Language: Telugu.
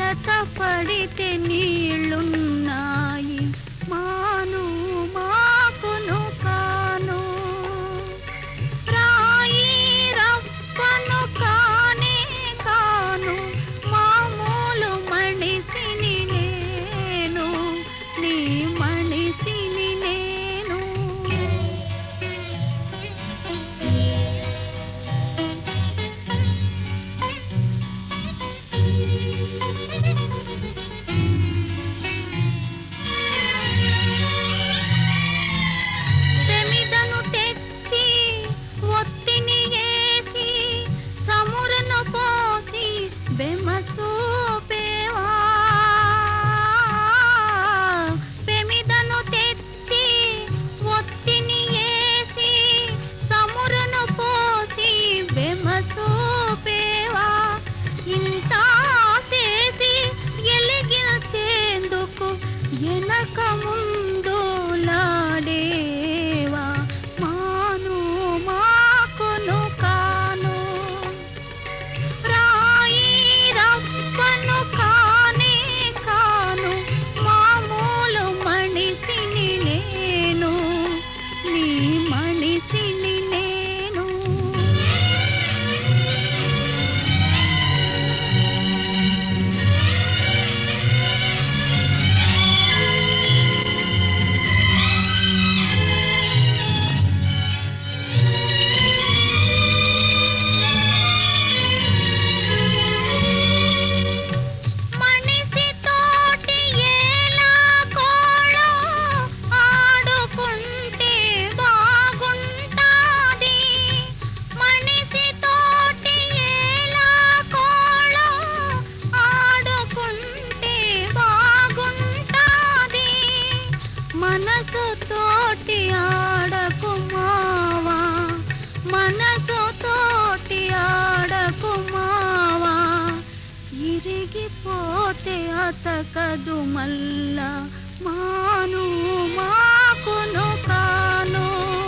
మడత పడితే నీళ్ళున్నాయి మాను మాకును కాను రాయి రప్పను కానే కాను మామూలు మనిషిని నేను నీ మనిషిని నేను సెమిదను తెచ్చి ఒత్తిని వేసి సమురను పోసి బెమసూపేవా సెమిదను తెచ్చి ఒత్తిని వేసి సమురను పోసి బెమసూపేవా ఇంత చేసి ఎలిగించేందుకు వెనక ముందు లాడేవా మాను మాకును కాను రాయి రప్పను కానే కాను మామూలు మనిషిని నేను నీ మనిషిని నేను మనిషి తోటి ఎలా కోళో ఆడుకుంటే బాగుంటాది మనిషి తోటి ఎలా కోళో ఆడుకుంటే బాగుంటాది మనసు తోటి ఆడకు మావా మనసు తోటి ఆడకు మావా ఇరిగిపోతే అతకదు మల్ల మాను మాకును కాను